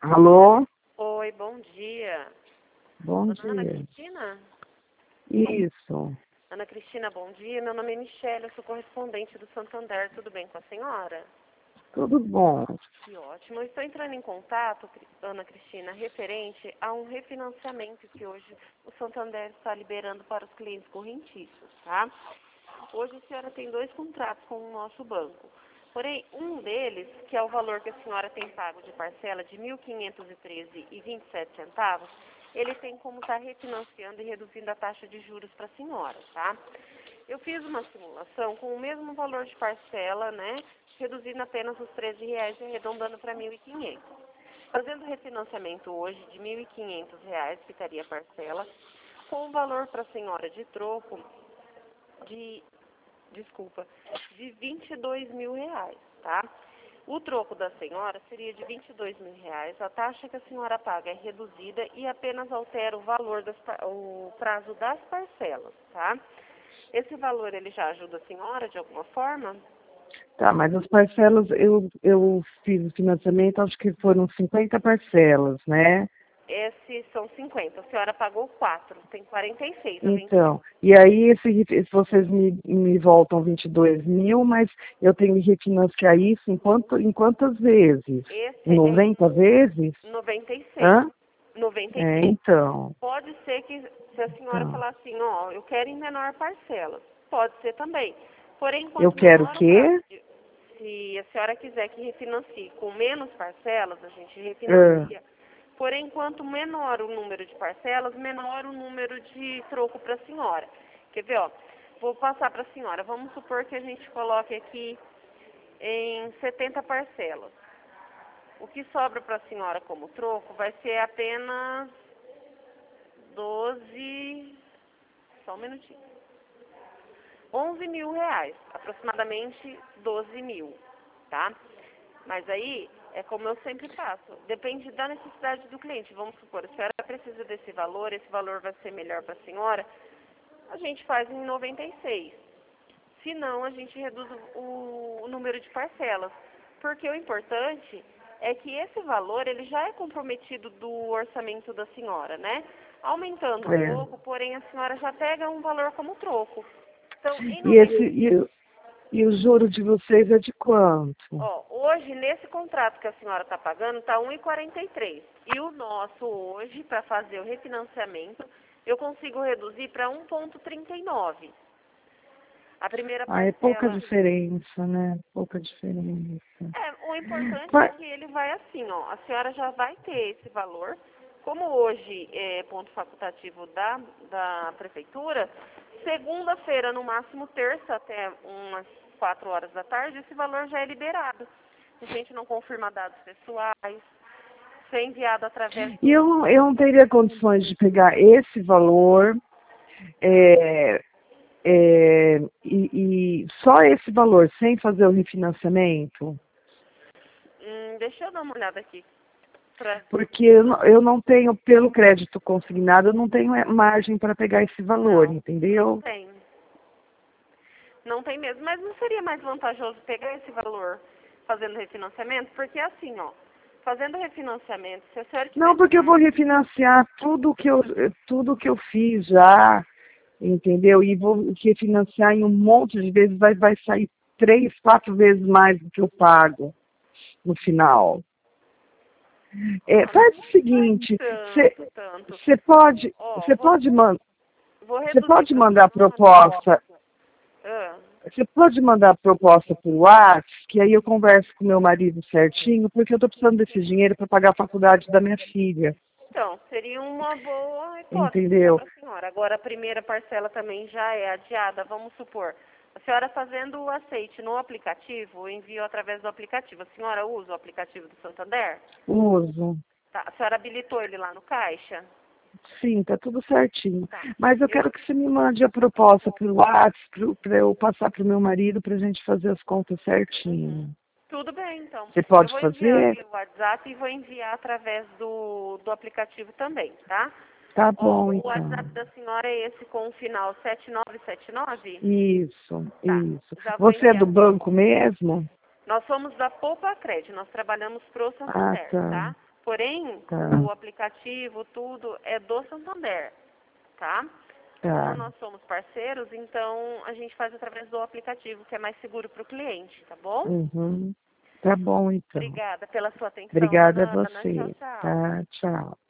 Alô? Oi, bom dia. Bom Dona Ana dia. Cristina? Isso. Ana Cristina, bom dia. Meu nome é Michele, eu sou correspondente do Santander. Tudo bem com a senhora? Tudo bom. Que ótimo. Eu estou entrando em contato, Ana Cristina, referente a um refinanciamento que hoje o Santander está liberando para os clientes correntistas, tá? Hoje a senhora tem 2 contratos com o nosso banco. Porém, um deles, que é o valor que a senhora tem pago de parcela de R$ 1.513,27, ele tem como estar refinanciando e reduzindo a taxa de juros para a senhora, tá? Eu fiz uma simulação com o mesmo valor de parcela, né? Reduzindo apenas os R$ 13 e arredondando para 1.500. Fazendo refinanciamento hoje de R$ 1.500, ficaria a parcela, com o valor para a senhora de troco de R$ 22 mil, tá? O troco da senhora seria de R$ 22 mil. A taxa que a senhora paga é reduzida e apenas altera o valor, o prazo das parcelas, tá? Esse valor, ele já ajuda a senhora de alguma forma? Tá, mas as parcelas, eu fiz o financiamento, acho que foram 50 parcelas, né? Esses são 50. A senhora pagou 4, tem 46 a 20. Então, e aí vocês me voltam 22 mil, mas eu tenho que refinanciar isso em quantas vezes? Esse Em é 90 vezes? 96. Hã? 96. Então. Pode ser que, se a senhora Então. falar assim, ó, eu quero em menor parcela, pode ser também. Porém, Eu quanto quero o menor o prazo, quê? se a senhora quiser que refinancie com menos parcelas, a gente Ah, refinancia. Porém, quanto menor o número de parcelas, menor o número de troco para a senhora. Quer ver, ó? Vou passar para a senhora. Vamos supor que a gente coloque aqui em 70 parcelas. O que sobra para a senhora como troco vai ser apenas 12, só um minutinho, R$ 11 mil, aproximadamente 12 mil, tá? Mas aí, é como eu sempre faço, depende da necessidade do cliente. Vamos supor, a senhora precisa desse valor, esse valor vai ser melhor para a senhora, a gente faz em 96. Se não, a gente reduz o número de parcelas. Porque o importante é que esse valor, ele já é comprometido do orçamento da senhora, né? Aumentando um é. pouco, porém a senhora já pega um valor como troco. Então, em E, 90, e o juro de vocês é de quanto? ó, hoje, nesse contrato que a senhora está pagando, está 1,43. E o nosso hoje, para fazer o refinanciamento, eu consigo reduzir para 1,39. A primeira Ah, é pouca parcela. diferença, né? Pouca diferença. O importante é Mas, que ele vai assim, ó. A senhora já vai ter esse valor. Como hoje é ponto facultativo da prefeitura, segunda-feira, no máximo terça, até umas 4 horas da tarde, esse valor já é liberado. A gente não confirma dados pessoais, ser enviado através e do... eu não teria condições de pegar esse valor é, e só esse valor, sem fazer o refinanciamento? Deixa eu dar uma olhada aqui. Pra... Porque eu não tenho, pelo crédito consignado, eu não tenho margem para pegar esse valor, Não entendeu? tem. Não tem mesmo, mas não seria mais vantajoso pegar esse valor fazendo refinanciamento? Porque assim, ó, fazendo refinanciamento, se a senhora Não, tivesse porque eu mais... vou refinanciar tudo que eu fiz já, entendeu? E vou refinanciar em um monte de vezes, vai sair 3, 4 vezes mais do que eu pago no final. Faz o seguinte, Tanto. você pode, Ó, você pode, vou você reduzir pode para a mandar a senhora. proposta, Ah, você pode mandar a proposta por WhatsApp, que aí eu converso com meu marido certinho, porque eu estou precisando desse dinheiro para pagar a faculdade da minha filha, então, seria uma boa hipótese, né, entendeu? para a senhora. Agora, a primeira parcela também já é adiada, vamos supor. A senhora fazendo o aceite no aplicativo, o envio através do aplicativo. A senhora usa o aplicativo do Santander? Uso. Tá. A senhora habilitou ele lá no caixa? Sim, tá tudo certinho. Tá. Mas eu Eu, quero que você me mande a proposta por WhatsApp para eu passar para o meu marido para a gente fazer as contas certinho. tudo bem, então. Você Eu pode vou enviar fazer? via WhatsApp e vou enviar através do aplicativo também, tá? Tá Ó, bom, o WhatsApp então. da senhora é esse com o final 7979? Isso, Tá. isso. Já vou Você é do enviar. banco mesmo? Nós somos da Poupa Crédito, nós trabalhamos pro Ah, Santander, tá. tá? Porém, Tá. o aplicativo, tudo, é do Santander, tá? Tá. Como nós somos parceiros, então a gente faz através do aplicativo, que é mais seguro para o cliente, tá bom? Uhum. Tá bom, então. Obrigada pela sua atenção, Obrigada a dona Ana. Tchau, você. tchau. Tá, tchau.